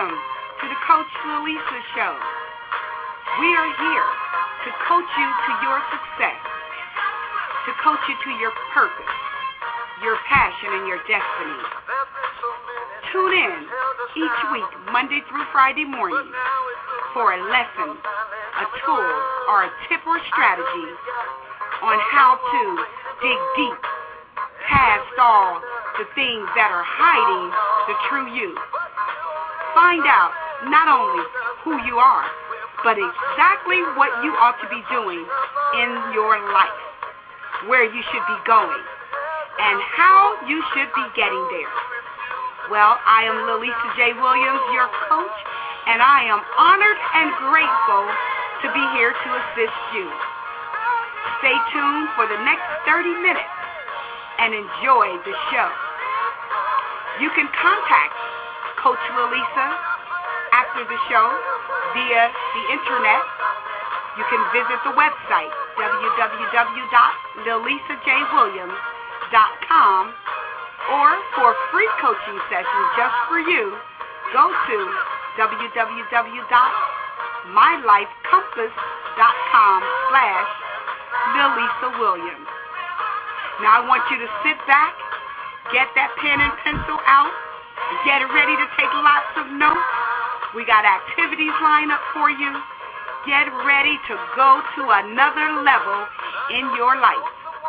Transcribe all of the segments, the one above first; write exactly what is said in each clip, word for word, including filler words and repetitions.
Welcome to the Coach Lalisa Show. We are here to coach you to your success, to coach you to your purpose, your passion, and your destiny. Tune in each week, Monday through Friday morning, for a lesson, a tool, or a tip or strategy on how to dig deep past all the things that are hiding the true you. Find out not only who you are, but exactly what you ought to be doing in your life, where you should be going, and how you should be getting there. Well, I am Lalisa J. Williams, your coach, and I am honored and grateful to be here to assist you. Stay tuned for the next thirty minutes and enjoy the show. You can contact Coach Lalisa after the show via the internet. You can visit the website, w w w dot lalisa j williams dot com, or for free coaching sessions just for you, go to w w w dot my life compass dot com slash lalisa williams. Now I want you to sit back, get that pen and pencil out, get ready to take lots of notes. We got activities lined up for you. Get ready to go to another level in your life.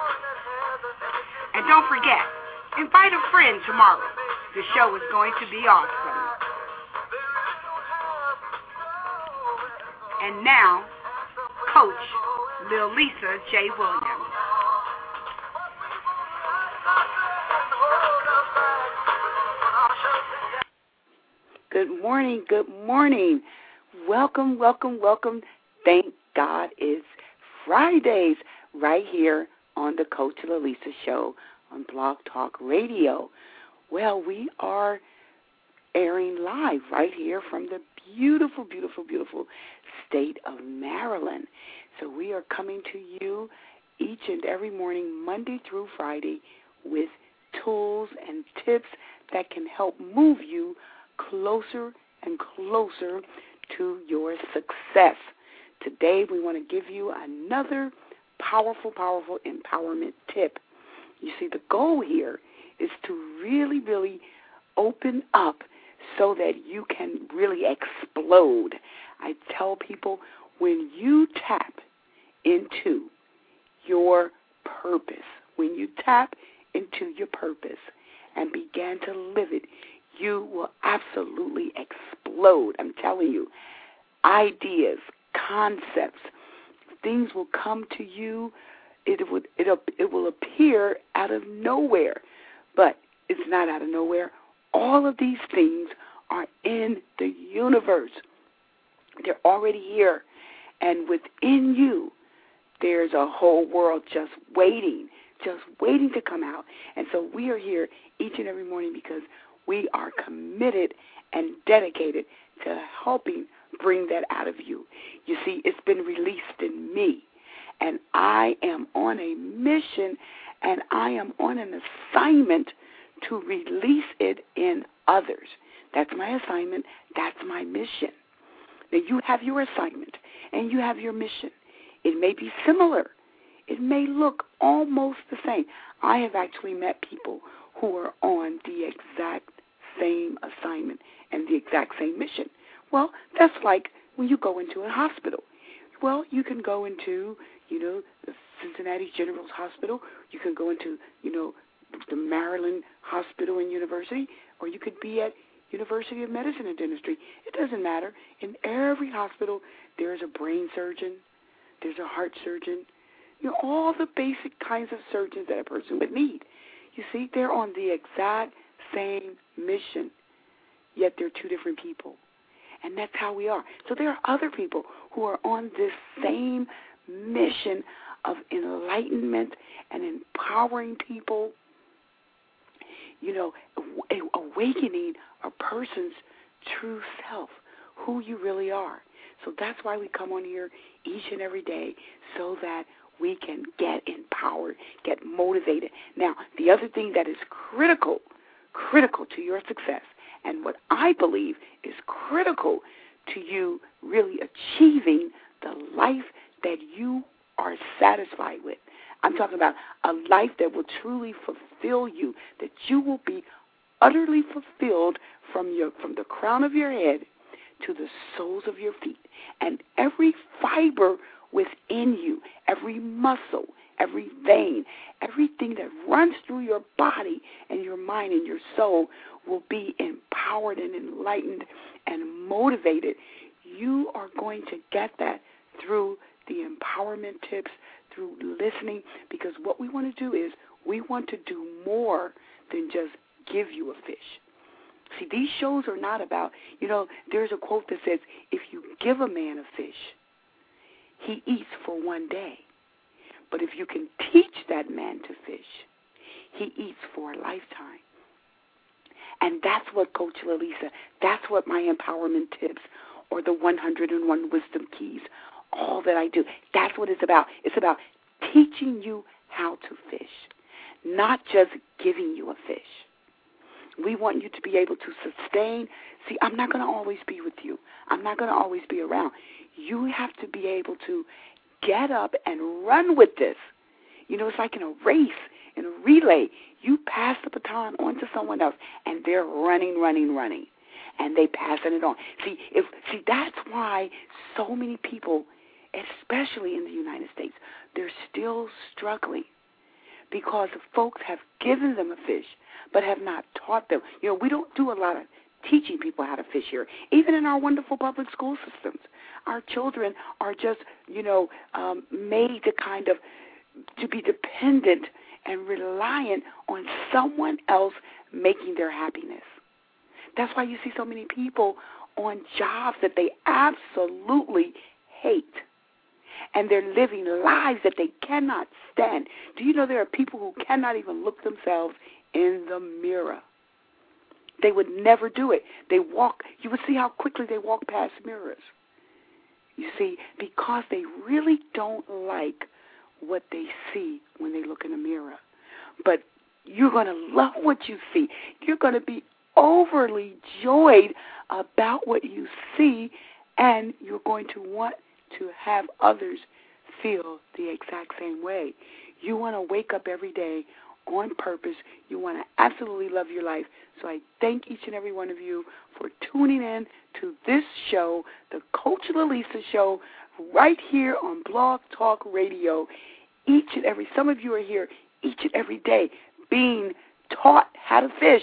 And don't forget, invite a friend tomorrow. The show is going to be awesome. And now, Coach Lalisa J. Williams. Good morning, good morning. Welcome, welcome, welcome. Thank God it's Fridays right here on the Coach Lalisa Show on Blog Talk Radio. Well, we are airing live right here from the beautiful, beautiful, beautiful state of Maryland. So we are coming to you each and every morning, Monday through Friday, with tools and tips that can help move you closer and closer to your success. Today we want to give you another powerful, powerful empowerment tip. You see, the goal here is to really, really open up so that you can really explode. I tell people, when you tap into your purpose, when you tap into your purpose and begin to live it, you will absolutely explode. I'm telling you, ideas, concepts, things will come to you. It would it it will appear out of nowhere, but it's not out of nowhere. All of these things are in the universe. They're already here, and within you, there's a whole world just waiting, just waiting to come out. And so we are here each and every morning because we are committed and dedicated to helping bring that out of you. You see, it's been released in me, and I am on a mission, and I am on an assignment to release it in others. That's my assignment. That's my mission. Now, you have your assignment, and you have your mission. It may be similar. It may look almost the same. I have actually met people who are on the exact same assignment and the exact same mission. Well, that's like when you go into a hospital. Well, you can go into, you know, the Cincinnati General's Hospital. You can go into, you know, the Maryland Hospital and University, or you could be at University of Medicine and Dentistry. It doesn't matter. In every hospital, there's a brain surgeon, there's a heart surgeon, you know, all the basic kinds of surgeons that a person would need. You see, they're on the exact same mission, yet they're two different people. And that's how we are. So there are other people who are on this same mission of enlightenment and empowering people, you know, awakening a person's true self, who you really are. So that's why we come on here each and every day, so that we can get empowered, get motivated. Now, the other thing that is critical, critical to your success and what I believe is critical to you really achieving the life that you are satisfied with. I'm talking about a life that will truly fulfill you, that you will be utterly fulfilled from your from the crown of your head to the soles of your feet. And every fiber within you, every muscle, every vein, everything that runs through your body and your mind and your soul will be empowered and enlightened and motivated. You are going to get that through the empowerment tips, through listening, because what we want to do is we want to do more than just give you a fish. See, these shows are not about, you know, there's a quote that says, if you give a man a fish, he eats for one day. But if you can teach that man to fish, he eats for a lifetime. And that's what Coach Lalisa, that's what my empowerment tips or the one hundred and one wisdom keys, all that I do, that's what it's about. It's about teaching you how to fish, not just giving you a fish. We want you to be able to sustain. See, I'm not going to always be with you. I'm not going to always be around. You have to be able to get up and run with this. You know, it's like in a race, in a relay. You pass the baton on to someone else, and they're running, running, running, and they passing it on. See, if see, that's why so many people, especially in the United States, they're still struggling because the folks have given them a fish but have not taught them. You know, we don't do a lot of teaching people how to fish here. Even in our wonderful public school systems, our children are just, you know, um, made to kind of to be dependent and reliant on someone else making their happiness. That's why you see so many people on jobs that they absolutely hate. And they're living lives that they cannot stand. Do you know there are people who cannot even look themselves in the mirror? They would never do it. They walk, you would see how quickly they walk past mirrors. You see, because they really don't like what they see when they look in the mirror. But you're going to love what you see. You're going to be overly joyed about what you see, and you're going to want to have others feel the exact same way. You want to wake up every day on purpose. You want to absolutely love your life. So I thank each and every one of you for tuning in to this show, the Coach Lalisa Show, right here on Blog Talk Radio. Each and every, some of you are here each and every day being taught how to fish.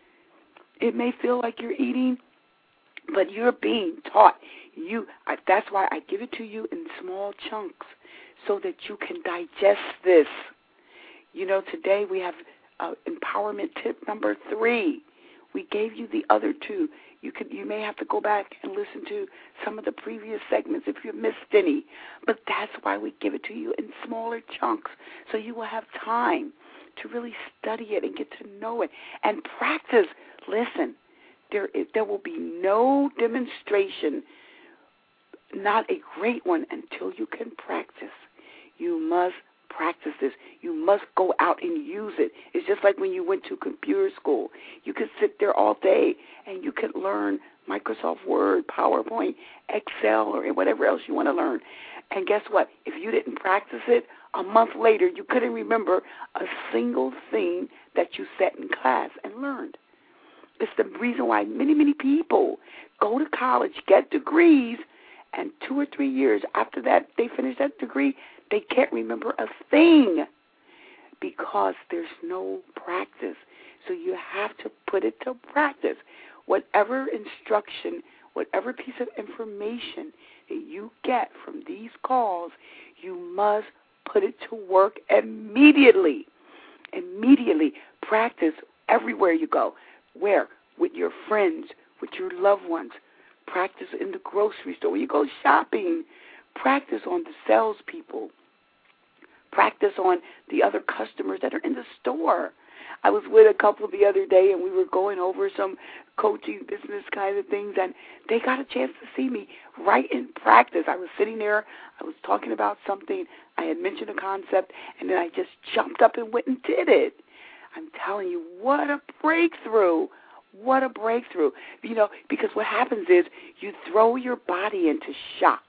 It may feel like you're eating, but you're being taught. You, I, that's why I give it to you in small chunks so that you can digest this. You know, today we have uh, empowerment tip number three. We gave you the other two. You could, you may have to go back and listen to some of the previous segments if you missed any. But that's why we give it to you in smaller chunks, so you will have time to really study it and get to know it and practice. Listen, there is, there will be no demonstration, not a great one, until you can practice. You must practice this. You must go out and use it. It's just like when you went to computer school. You could sit there all day and you could learn Microsoft Word, PowerPoint, Excel, or whatever else you want to learn. And guess what? If you didn't practice it, a month later you couldn't remember a single thing that you sat in class and learned. It's the reason why many, many people go to college, get degrees, and two or three years after that they finish that degree, they can't remember a thing because there's no practice. So you have to put it to practice. Whatever instruction, whatever piece of information that you get from these calls, you must put it to work immediately. Immediately. Practice everywhere you go. Where? With your friends, with your loved ones. Practice in the grocery store. When you go shopping, practice on the salespeople. Practice on the other customers that are in the store. I was with a couple the other day, and we were going over some coaching business kind of things, and they got a chance to see me right in practice. I was sitting there. I was talking about something. I had mentioned a concept, and then I just jumped up and went and did it. I'm telling you, what a breakthrough. What a breakthrough. You know, because what happens is you throw your body into shock.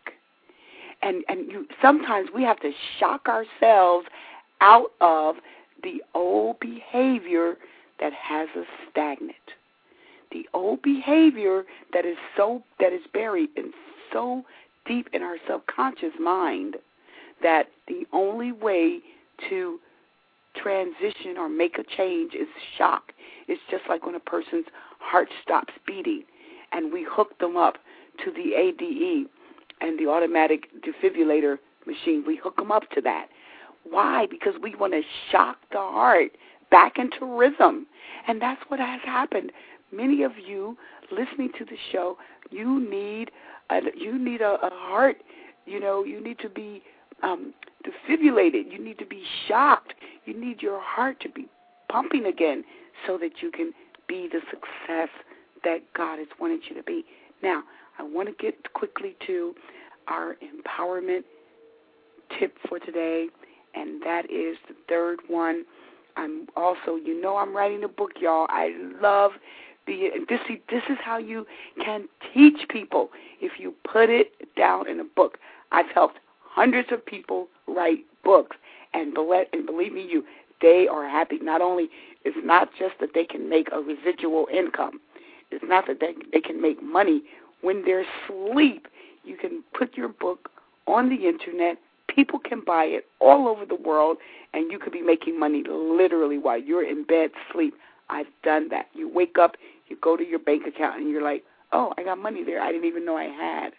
And and you sometimes we have to shock ourselves out of the old behavior that has us stagnant. The old behavior that is so that is buried in so deep in our subconscious mind that the only way to transition or make a change is shock. It's just like when a person's heart stops beating and we hook them up to the A D E and the automatic defibrillator machine. We hook them up to that. Why? Because we want to shock the heart back into rhythm. And that's what has happened. Many of you listening to the show, you need a, you need a, a heart, you know, you need to be um, defibrillated. You need to be shocked. You need your heart to be pumping again so that you can be the success that God has wanted you to be. Now, I want to get quickly to our empowerment tip for today, and that is the third one. I'm also, you know, I'm writing a book, y'all. I love the this. This is how you can teach people if you put it down in a book. I've helped hundreds of people write books, and believe me, you, they are happy. Not only, it's not just that they can make a residual income. It's not that they they can make money when they're asleep. You can put your book on the internet. People can buy it all over the world, and you could be making money literally while you're in bed, sleep. I've done that. You wake up, you go to your bank account, and you're like, oh, I got money there I didn't even know I had.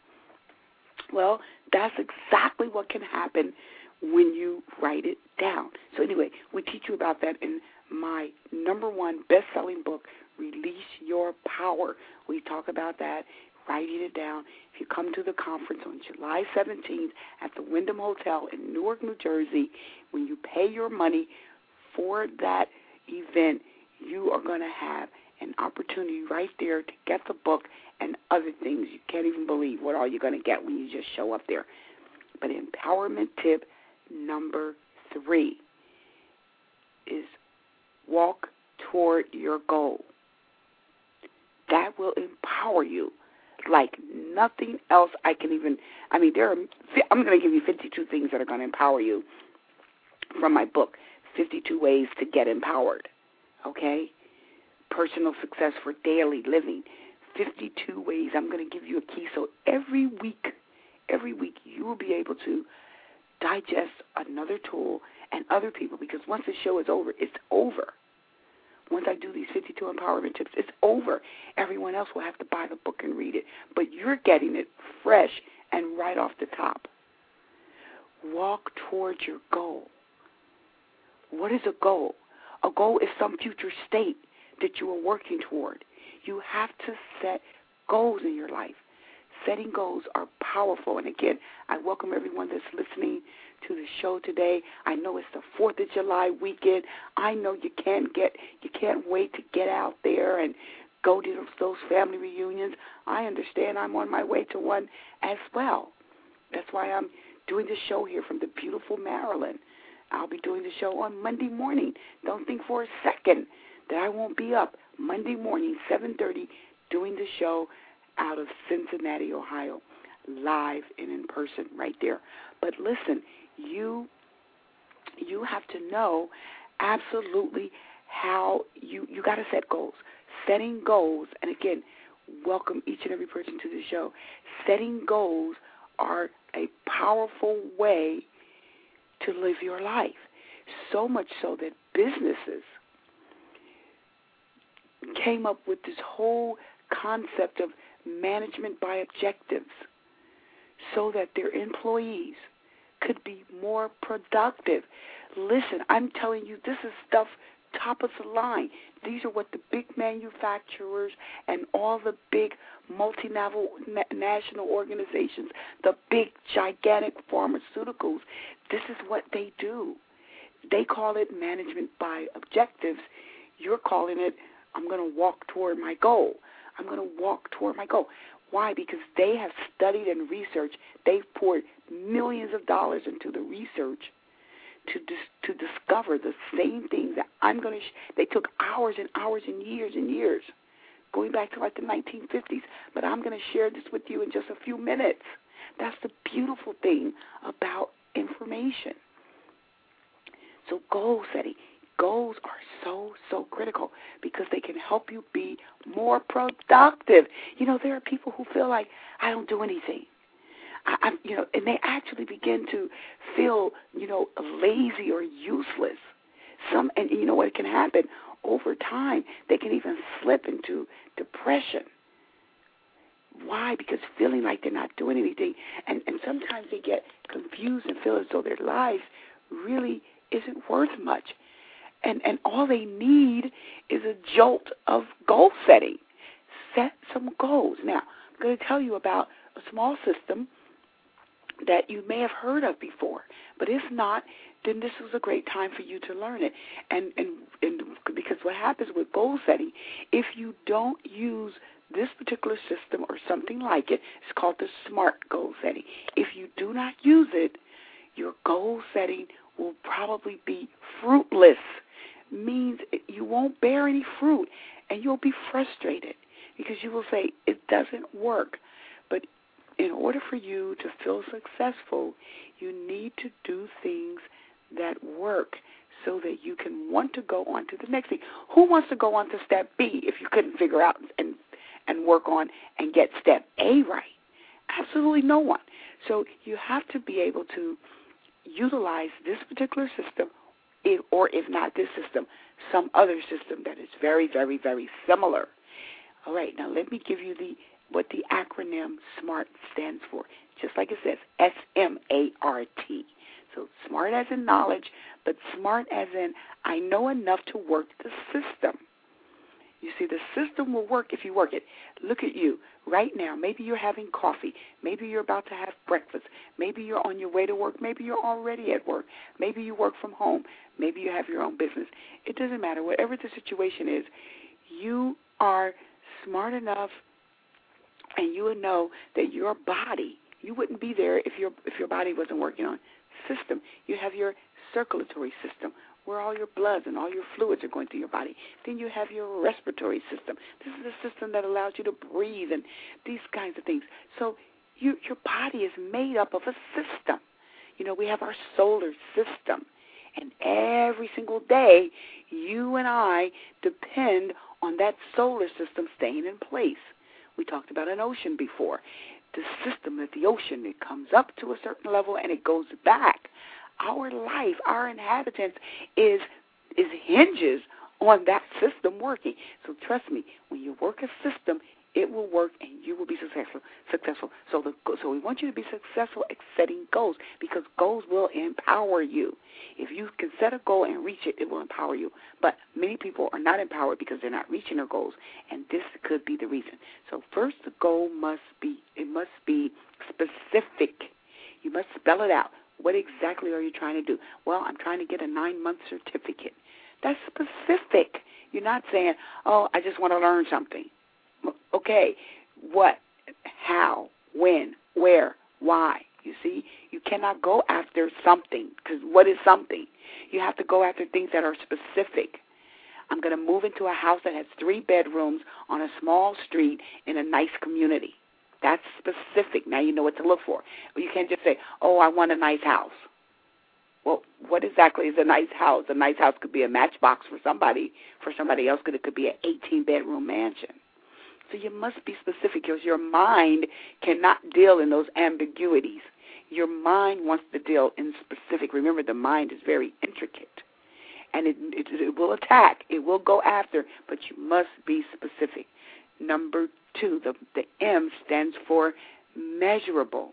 Well, that's exactly what can happen when you write it down. So anyway, we teach you about that in my number one best-selling book, Release Your Power. We talk about that, writing it down. If you come to the conference on July seventeenth at the Wyndham Hotel in Newark, New Jersey, when you pay your money for that event, you are going to have an opportunity right there to get the book and other things. You can't even believe what all you're going to get when you just show up there. But empowerment tip number three is walk toward your goal. That will empower you like nothing else I can even, I mean, there are, I'm going to give you fifty-two things that are going to empower you from my book, fifty-two Ways to Get Empowered, okay? Personal Success for Daily Living, fifty-two ways. I'm going to give you a key. So every week, every week you will be able to digest another tool and other people, because once the show is over, it's over. Once I do these fifty-two empowerment tips, it's over. Everyone else will have to buy the book and read it. But you're getting it fresh and right off the top. Walk towards your goal. What is a goal? A goal is some future state that you are working toward. You have to set goals in your life. Setting goals are powerful. And again, I welcome everyone that's listening to the show today. I know it's the fourth of July weekend. I know you can't get, you can't wait to get out there and go to those family reunions. I understand. I'm on my way to one as well. That's why I'm doing the show here from the beautiful Maryland. I'll be doing the show on Monday morning. Don't think for a second that I won't be up Monday morning, seven thirty, doing the show out of Cincinnati, Ohio, live and in person right there. But listen, you you have to know absolutely how you, you got to set goals. Setting goals, and again, welcome each and every person to the show. Setting goals are a powerful way to live your life, so much so that businesses came up with this whole concept of management by objectives so that their employees could be more productive. Listen, I'm telling you, this is stuff top of the line. These are what the big manufacturers and all the big multinational organizations, the big gigantic pharmaceuticals, this is what they do. They call it management by objectives. You're calling it, I'm going to walk toward my goal. I'm going to walk toward my goal. Why? Because they have studied and researched. They've poured millions of dollars into the research to dis- to discover the same things that I'm going to sh- they took hours and hours and years and years going back to like the nineteen fifties, but I'm going to share this with you in just a few minutes. That's the beautiful thing about information. So goal setting. Goals are so, so critical because they can help you be more productive. You know, there are people who feel like, I don't do anything. I, I, you know, and they actually begin to feel, you know, lazy or useless. Some, and you know what can happen over time? They can even slip into depression. Why? Because feeling like they're not doing anything, and and sometimes they get confused and feel as though their lives really isn't worth much. And and all they need is a jolt of goal setting. Set some goals. Now, I'm going to tell you about a small system that you may have heard of before, but if not, then this was a great time for you to learn it. And, and, and because what happens with goal setting, if you don't use this particular system or something like it, it's called the SMART goal setting. If you do not use it, your goal setting will probably be fruitless. Means you won't bear any fruit, and you'll be frustrated because you will say, it doesn't work. But in order for you to feel successful, you need to do things that work so that you can want to go on to the next thing. Who wants to go on to step B if you couldn't figure out and, and work on and get step A right? Absolutely no one. So you have to be able to utilize this particular system, if, or if not this system, some other system that is very, very, very similar. All right, now let me give you the what the acronym SMART stands for. Just like it says, S M A R T. So SMART as in knowledge, but SMART as in I know enough to work the system. You see, the system will work if you work it. Look at you right now. Maybe you're having coffee. Maybe you're about to have breakfast. Maybe you're on your way to work. Maybe you're already at work. Maybe you work from home. Maybe you have your own business. It doesn't matter. Whatever the situation is, you are smart enough and you would know that your body, you wouldn't be there if your if your body wasn't working on system. You have your circulatory system, where all your blood and all your fluids are going through your body. Then you have your respiratory system. This is the system that allows you to breathe and these kinds of things. So you, your body is made up of a system. You know, we have our solar system. And every single day, you and I depend on that solar system staying in place. We talked about an ocean before. The system of the ocean, it comes up to a certain level and it goes back. Our life, our inhabitants, is is hinges on that system working. So trust me, when you work a system, it will work and you will be successful. Successful. So the so we want you to be successful at setting goals because goals will empower you. If you can set a goal and reach it, it will empower you. But many people are not empowered because they're not reaching their goals, and this could be the reason. So first, the goal must be it must be specific. You must spell it out. What exactly are you trying to do? Well, I'm trying to get a nine-month certificate. That's specific. You're not saying, oh, I just want to learn something. Okay, what, how, when, where, why? You see, you cannot go after something because what is something? You have to go after things that are specific. I'm going to move into a house that has three bedrooms on a small street in a nice community. That's specific. Now you know what to look for. You can't just say, oh, I want a nice house. Well, what exactly is a nice house? A nice house could be a matchbox for somebody. For somebody else, it could be an eighteen-bedroom mansion. So you must be specific because your mind cannot deal in those ambiguities. Your mind wants to deal in specific. Remember, the mind is very intricate, and it, it, it will attack. It will go after, but you must be specific. Number two, the, the M stands for measurable.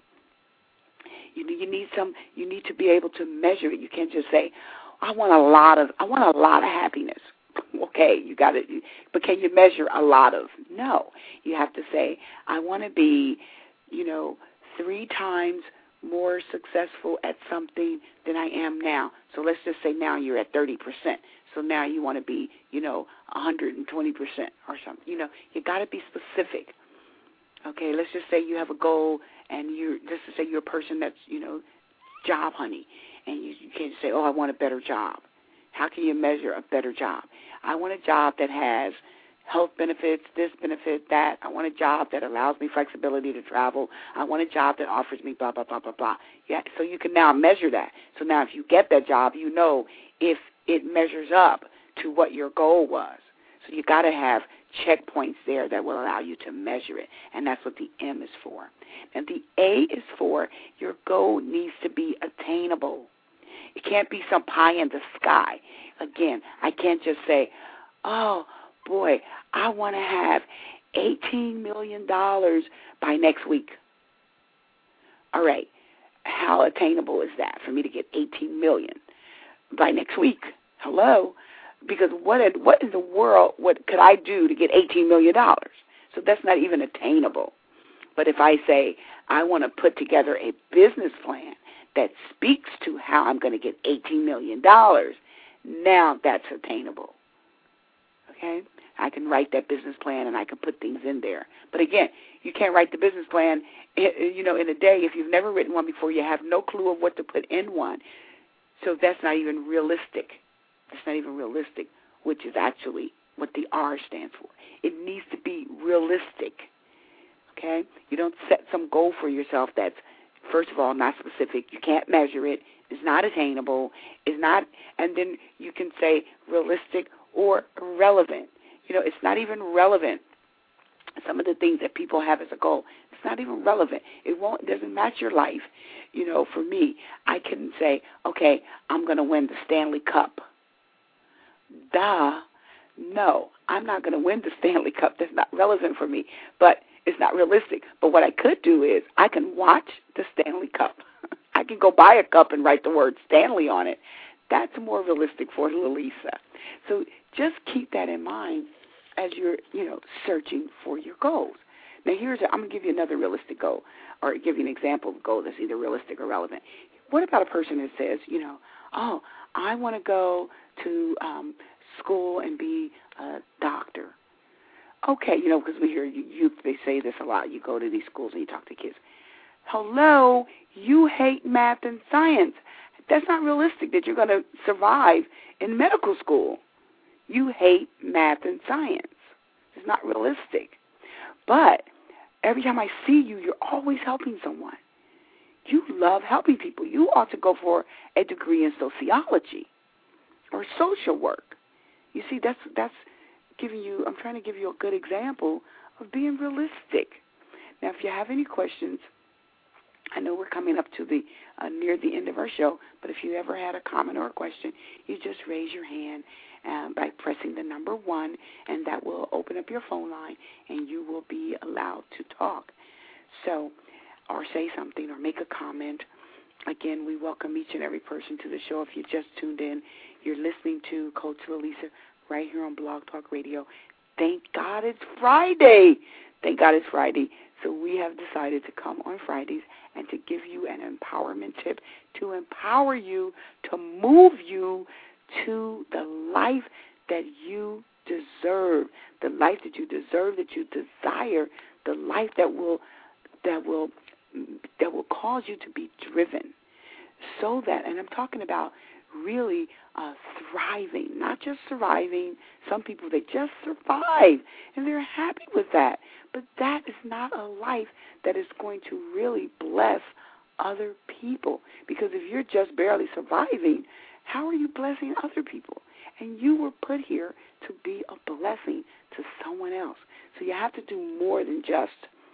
You, you need some. You need to be able to measure it. You can't just say, "I want a lot of. I want a lot of happiness." Okay, you got it. But can you measure a lot of? No. You have to say, "I want to be, you know, three times more successful at something than I am now." So let's just say now you're at thirty percent. So now you want to be, you know, one hundred twenty percent or something. You know, you got to be specific. Okay, let's just say you have a goal and you're, just to say you're a person that's, you know, job hunting. And you, you can't say, oh, I want a better job. How can you measure a better job? I want a job that has health benefits, this benefit, that. I want a job that allows me flexibility to travel. I want a job that offers me blah, blah, blah, blah, blah. Yeah, so you can now measure that. So now if you get that job, you know if it measures up to what your goal was. So you got to have checkpoints there that will allow you to measure it, and that's what the M is for. And the A is for your goal needs to be attainable. It can't be some pie in the sky. Again, I can't just say, oh, boy, I want to have eighteen million dollars by next week. All right, how attainable is that for me to get eighteen million dollars by next week? Hello? Because what in, what in the world what could I do to get eighteen million dollars? So that's not even attainable. But if I say I want to put together a business plan that speaks to how I'm going to get eighteen million dollars, now that's attainable. Okay? I can write that business plan and I can put things in there. But again, you can't write the business plan, you know, in a day. If you've never written one before, you have no clue of what to put in one. So that's not even realistic. It's not even realistic, which is actually what the R stands for. It needs to be realistic, okay? You don't set some goal for yourself that's, first of all, not specific. You can't measure it. It's not attainable. It's not, and then you can say realistic or relevant. You know, it's not even relevant. Some of the things that people have as a goal, it's not even relevant. It won't. It doesn't match your life. You know, for me, I can say, okay, I'm going to win the Stanley Cup. Duh. No, I'm not going to win the Stanley Cup. That's not relevant for me, but it's not realistic. But what I could do is I can watch the Stanley Cup. I can go buy a cup and write the word Stanley on it. That's more realistic for Lalisa. So just keep that in mind as you're, you know, searching for your goals. Now, here's a, I'm going to give you another realistic goal, or give you an example of a goal that's either realistic or relevant. What about a person that says, you know, oh, I want to go to um, school and be a doctor? Okay, you know, because we hear youth, they say this a lot. You go to these schools and you talk to kids. Hello, you hate math and science. That's not realistic that you're going to survive in medical school. You hate math and science. It's not realistic. But every time I see you, you're always helping someone. You love helping people. You ought to go for a degree in sociology or social work. You see, that's that's giving you, I'm trying to give you a good example of being realistic. Now, if you have any questions, I know we're coming up to the uh, near the end of our show, but if you ever had a comment or a question, you just raise your hand um, by pressing the number one, and that will open up your phone line, and you will be allowed to talk. So, or say something or make a comment. Again, we welcome each and every person to the show. If you just tuned in, you're listening to Coach Lalisa right here on Blog Talk Radio. Thank God it's Friday. Thank God it's Friday. So we have decided to come on Fridays and to give you an empowerment tip to empower you, to move you to the life that you deserve, the life that you deserve, that you desire, the life that will that will that will cause you to be driven. So that, and I'm talking about really uh, thriving, not just surviving. Some people, they just survive, and they're happy with that. But that is not a life that is going to really bless other people. Because if you're just barely surviving, how are you blessing other people? And you were put here to be a blessing to someone else. So you have to do more than just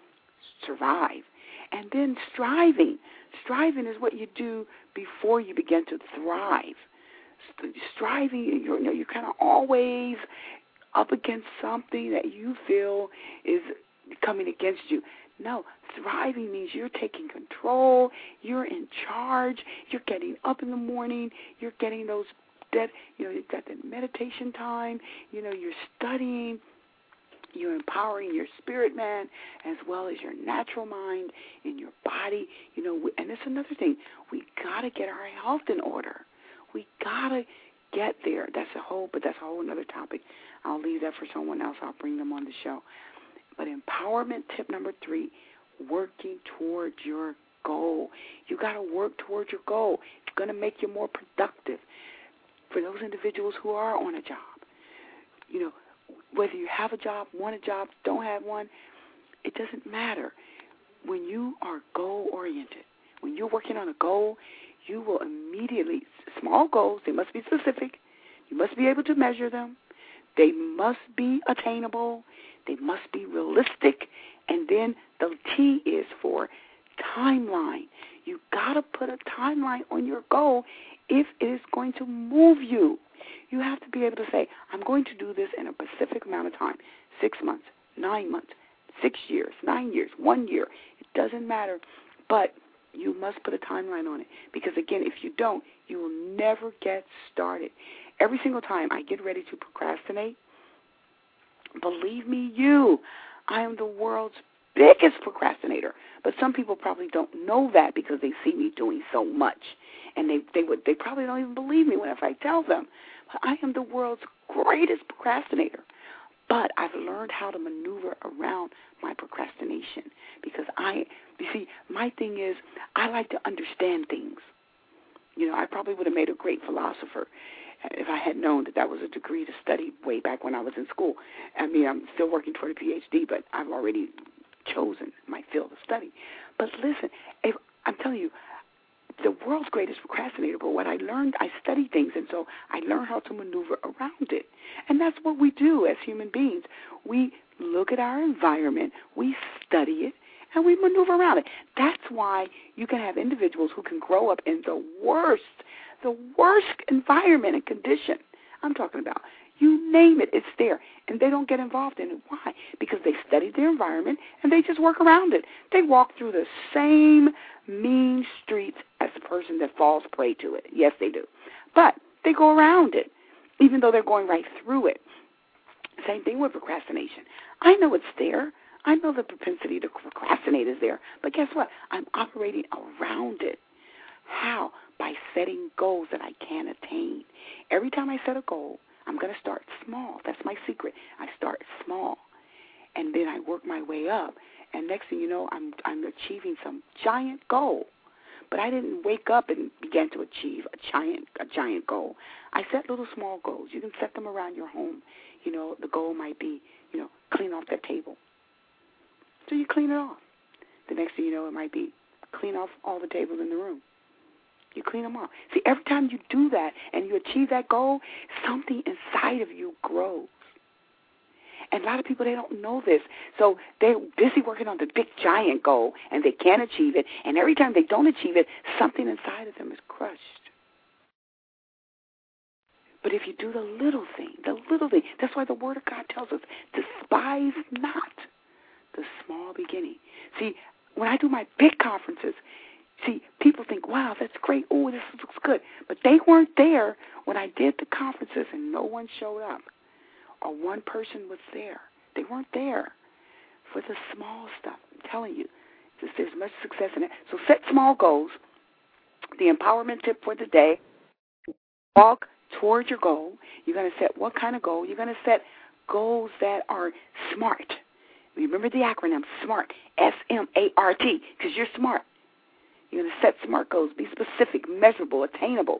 survive. And then striving. Striving is what you do before you begin to thrive. Striving, you're, you know, you're kind of always up against something that you feel is coming against you. No, thriving means you're taking control, you're in charge, you're getting up in the morning, you're getting those, that, you know, you've got that meditation time, you know, you're studying, you're empowering your spirit man as well as your natural mind in your body. You know, and that's another thing. We got to get our health in order. We got to get there. That's a whole, but that's a whole other topic. I'll leave that for someone else. I'll bring them on the show. But empowerment tip number three, working towards your goal. You got to work towards your goal. It's going to make you more productive. For those individuals who are on a job, you know, whether you have a job, want a job, don't have one, it doesn't matter. When you are goal-oriented, when you're working on a goal, you will immediately, small goals, they must be specific. You must be able to measure them. They must be attainable. They must be realistic. And then the T is for timeline. You got to put a timeline on your goal if it is going to move you. You have to be able to say, I'm going to do this in a specific amount of time, six months, nine months, six years, nine years, one year. It doesn't matter. But you must put a timeline on it because, again, if you don't, you will never get started. Every single time I get ready to procrastinate, believe me, you, I am the world's biggest procrastinator. But some people probably don't know that because they see me doing so much. And they they would they probably don't even believe me when if I tell them. But I am the world's greatest procrastinator. But I've learned how to maneuver around my procrastination because I, you see, my thing is I like to understand things. You know, I probably would have made a great philosopher if I had known that that was a degree to study way back when I was in school. I mean, I'm still working toward a P H D, but I've already chosen my field of study. But listen, if, I'm telling you, the world's greatest procrastinator, but what I learned, I studied things, and so I learned how to maneuver around it. And that's what we do as human beings. We look at our environment, we study it, and we maneuver around it. That's why you can have individuals who can grow up in the worst, the worst environment and condition. I'm talking about. You name it, it's there, and they don't get involved in it. Why? Because they studied their environment, and they just work around it. They walk through the same mean streets as the person that falls prey to it. Yes, they do. But they go around it, even though they're going right through it. Same thing with procrastination. I know it's there. I know the propensity to procrastinate is there. But guess what? I'm operating around it. How? By setting goals that I can attain. Every time I set a goal, I'm going to start small. That's my secret. I start small, and then I work my way up. And next thing you know, I'm I'm achieving some giant goal. But I didn't wake up and begin to achieve a giant a giant goal. I set little small goals. You can set them around your home. You know, the goal might be, you know, clean off that table. So you clean it off. The next thing you know, it might be clean off all the tables in the room. You clean them off. See, every time you do that and you achieve that goal, something inside of you grows. And a lot of people, they don't know this. So they're busy working on the big, giant goal, and they can't achieve it. And every time they don't achieve it, something inside of them is crushed. But if you do the little thing, the little thing, that's why the Word of God tells us, despise not the small beginning. See, when I do my big conferences, see, people think, wow, that's great. Oh, this looks good. But they weren't there when I did the conferences and no one showed up. Or one person was there. They weren't there for the small stuff. I'm telling you, there's much success in it. So set small goals. The empowerment tip for the day, walk towards your goal. You're going to set what kind of goal? You're going to set goals that are SMART. Remember the acronym, SMART, S M A R T, because you're smart. You're going to set SMART goals. Be specific, measurable, attainable,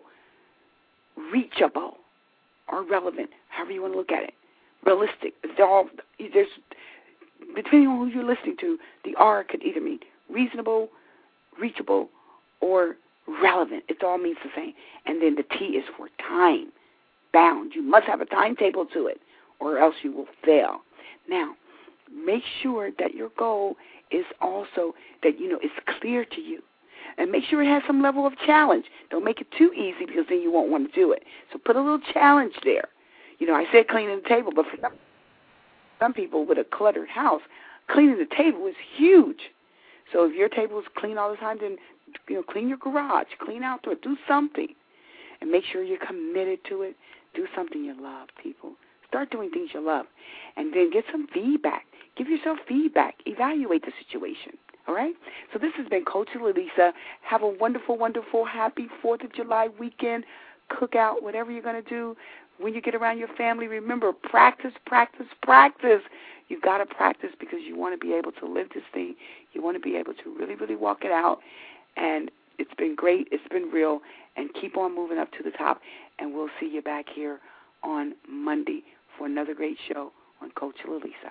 reachable, or relevant, however you want to look at it. Realistic. It's all, there's, depending on who you're listening to, the R could either mean reasonable, reachable, or relevant. It all means the same. And then the T is for time bound. You must have a timetable to it, or else you will fail. Now, make sure that your goal is also that, you know, it's clear to you. And make sure it has some level of challenge. Don't make it too easy because then you won't want to do it. So put a little challenge there. You know, I said cleaning the table, but for some, some people with a cluttered house, cleaning the table is huge. So if your table is clean all the time, then, you know, clean your garage, clean outdoor, do something. And make sure you're committed to it. Do something you love, people. Start doing things you love. And then get some feedback. Give yourself feedback. Evaluate the situation. All right? So this has been Coach Lalisa. Have a wonderful, wonderful, happy fourth of July weekend, cookout, whatever you're going to do. When you get around your family, remember, practice, practice, practice. You've got to practice because you want to be able to live this thing. You want to be able to really, really walk it out. And it's been great. It's been real. And keep on moving up to the top. And we'll see you back here on Monday for another great show on Coach Lalisa.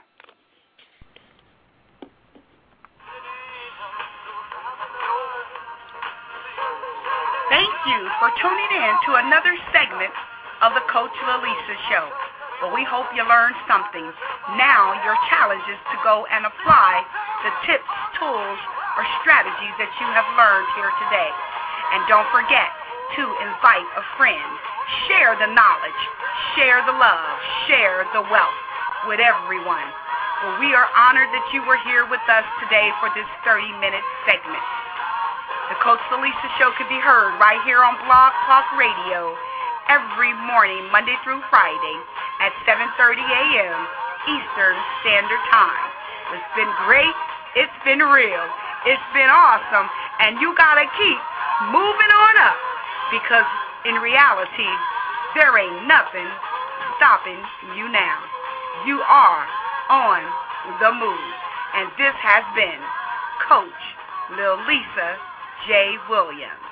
Thank you for tuning in to another segment of the Coach Lalisa Show. Well, we hope you learned something. Now your challenge is to go and apply the tips, tools, or strategies that you have learned here today. And don't forget to invite a friend. Share the knowledge, share the love, share the wealth with everyone. Well, we are honored that you were here with us today for this thirty-minute segment. The Coach Lalisa Show can be heard right here on Blog Talk Radio every morning, Monday through Friday at seven thirty a.m. Eastern Standard Time. It's been great. It's been real. It's been awesome. And you got to keep moving on up because in reality, there ain't nothing stopping you now. You are on the move. And this has been Coach Lalisa J. Williams.